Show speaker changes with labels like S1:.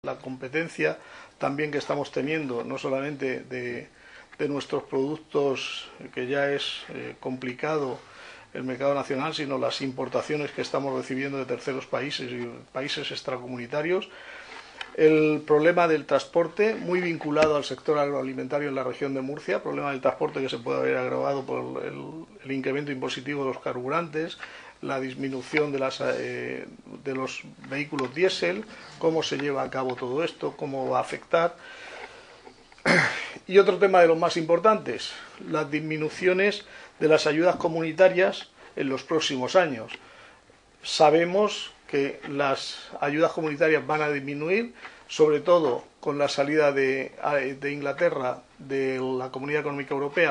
S1: La competencia también que estamos teniendo, no solamente de nuestros productos, que ya es complicado el mercado nacional, sino las importaciones que estamos recibiendo de terceros países y países extracomunitarios. El problema del transporte, muy vinculado al sector agroalimentario en la región de Murcia, problema del transporte que se puede haber agravado por el incremento impositivo de los carburantes, la disminución de los vehículos diésel, cómo se lleva a cabo todo esto, cómo va a afectar. Y otro tema de los más importantes, las disminuciones de las ayudas comunitarias en los próximos años. Sabemos que las ayudas comunitarias van a disminuir, sobre todo con la salida de Inglaterra de la Comunidad Económica Europea.